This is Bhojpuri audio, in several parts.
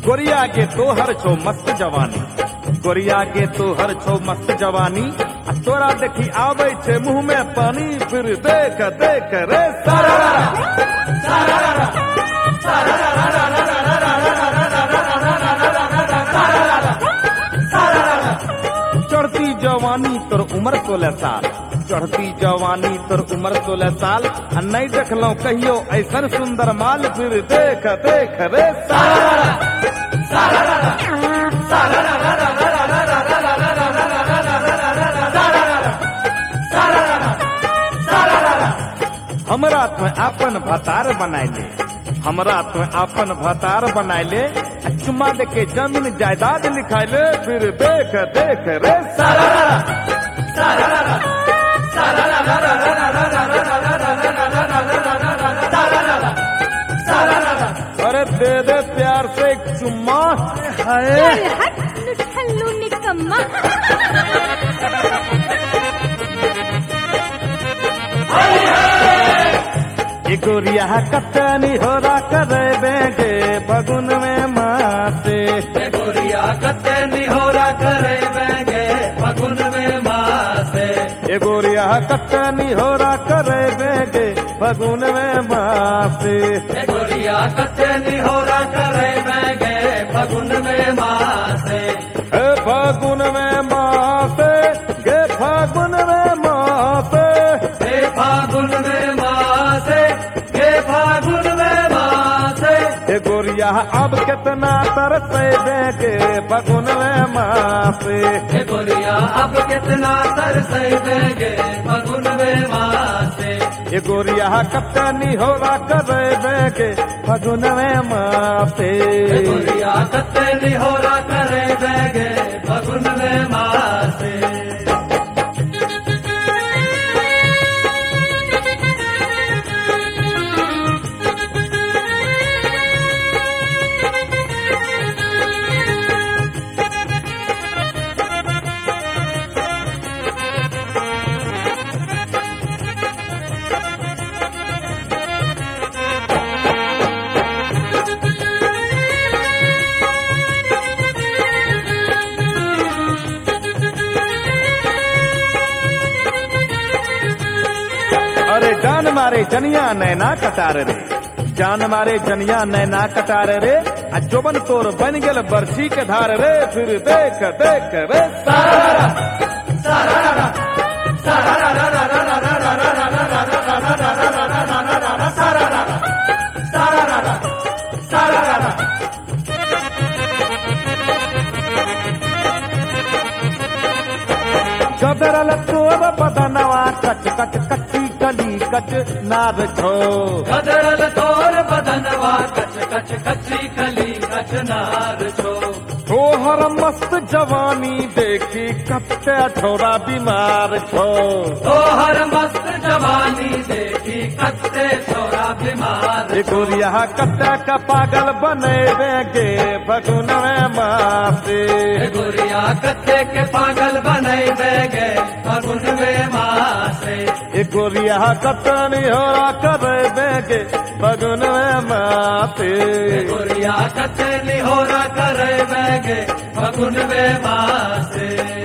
गोरिया के तोहर छो मस्त जवानी, गोरिया के तोहर छो मस्त जवानी, आ तोरा देखी आवे छे मुंह में पानी, फिर देख देख रे सारा चढ़ती जवानी तोर उम्र 16 साल, चढ़ती जवानी तोर उम्र 16 साल, आ नहीं देखलो कहियो ऐसन सुंदर माल, फिर देख देख रे हमरा तो आपन भतार बनाइले, हमरा तो आपन भतार बनाइले, चुम्मा देके जमीन जायदाद लिखाइले, फिर देख देख रे अरे दे दे प्यार से एक चुम्मा। चल हट लुट्ठल्लू निकम्मा। ये गोरिया कतनी होरा करे बेगे फगुन में मासे, ये गोरिया कतनी होरा करे बेगे फगुन में मासे, ये गोरिया कतनी होरा करे बेगे फगुन में मासे, ये गोरिया कतनी होरा करे बेगे फगुन में मासे, ए फगुन में मासे, गे फगुन में मासे, हे फागुन में मासे, हे फागुन में मासे, ये गोरिया अब कितना तरसे बेगे फगुन में मासे, हे गोरिया अब कितना तरसे बेगे फगुन में मासे, ये गोरिया कतनी होरा करे बेगे फगुन में मासे, हे गोरिया कतनी होरा करे बेगे फगुन में मासे। अरे जान मारे जनिया नैना कटार रे, जान मारे जनिया नैना कटार रे, आ जोबन तोर बन गेल बरसी के धार रे, फिर देख देख रे गदरल तोर बदनवा कच कच कच्ची कली कच नार छो, गदरल तोर बदनवा कच कच कच्ची कली कच नार छो, तोहर मस्त जवानी देखी कत्ते छोरा बीमार छो, तोहर मस्त जवानी देखी कत्ते छोरा बीमार, ये गोरिया कत्ते का पागल बने बेगे फगुन में मासे, हे गोरिया कत्ते के पागल बनाई बेगे फगुन में मासे, ये गोरिया कतनी होरा करे बेगे फगुन में मासे, हे गोरिया कत्ते निहोरा करे बेगे फगुन में मासे।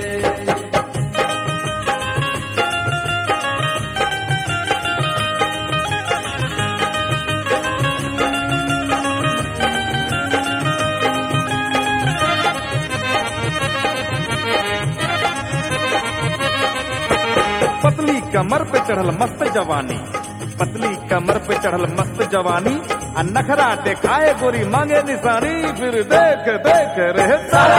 पतली कमर पे चढ़ल मस्त जवानी, पतली कमर पे चढ़ल मस्त जवानी, आ नखरा देखाए गोरी मांगे निशानी, फिर देख देख रे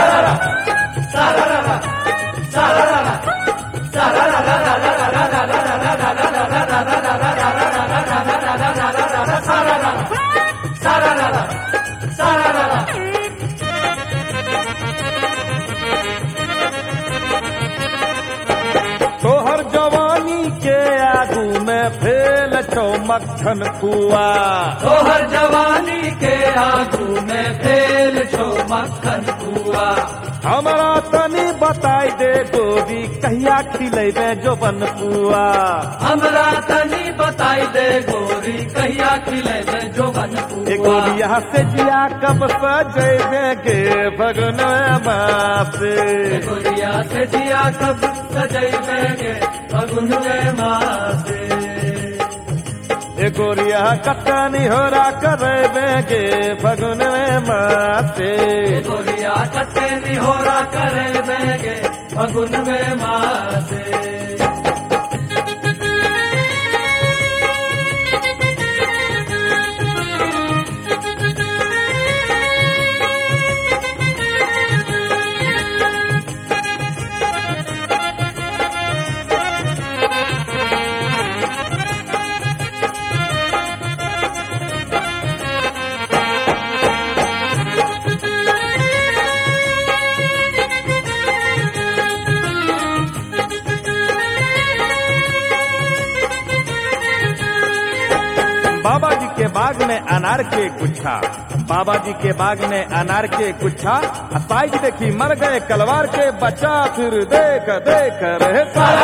तोहर जवानी के आगू में फेल छो मक्खन खुआ, तोहर जवानी के आगू में फेल छो मक्खन कुआ, हमारा तनी बताई दे गोरी कहिया खिलेबे जो बन पुआ। हमरा तनी बताई दे गोरी कहिया खिले दे जो बन ए गोरिया से जिया कब सजेबे गे फगुन मासे। गोरिया से जिया कब सजैबे गे फगुन मासे। ए गोरिया कतनी होरा करेबे गे फगुन मासे। गोरिया कते निहोरा करे बेगे फगुन में मासे। बाबा जी के बाग में अनार के गुच्छा, बाबा जी के बाग में अनार के गुच्छा, साइज देखी मर गए कलवार के बच्चा। फिर देख देख रहे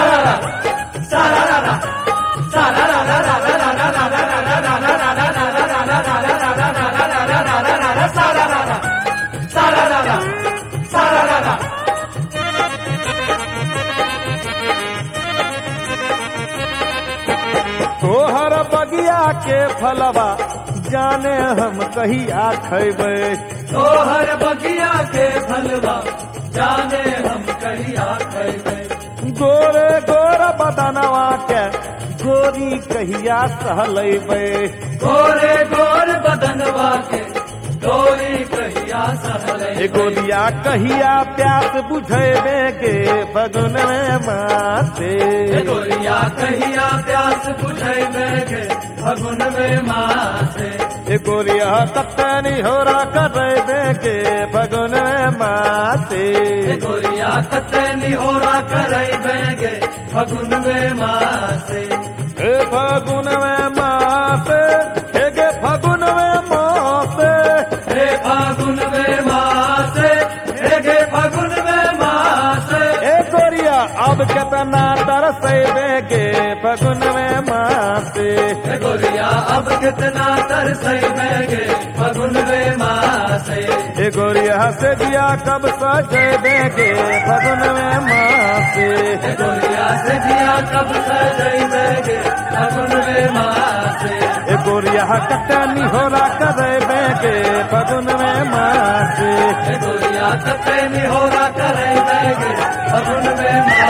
तोहर बगिया के फलवा जाने हम कहिया खैबे। तोहर बगिया के फलवा जाने हम कहिया खैबे। गोरे गोर बदनवा के गोरी कहिया सहलैबे। गोरे गोर बदनवा के गोरी कहिया सहले। ए गोरिया कहिया प्यास बुझेबे गे फगुन मासे। गोरिया कहिया प्यास बुझेबे गे फगुन में मासे। ए गोरिया कतनी होरा करेबे गे फगुन मासे। गोरिया कते निहोरा करे गे फगुन में मासे। ए फगुन मासे हे गे फगुन मासे। हे फागुन में मासे हे गे फगुन में मासे। ए गोरिया अब कितना तरसेबे गे फगुन मासे। हे गोरिया अब कितना तरसेबे गे फगुन में मासे। ए गोरिया से दिया कब सजेबे गे फगुन मासे। हे गोरिया से जिया कब सजैबे गे फगुन में मासे। ए गोरिया कतनी होरा करेबे गे फगुन मासे। हे गोरिया कते निहोरा करे गे फगुन में मासे।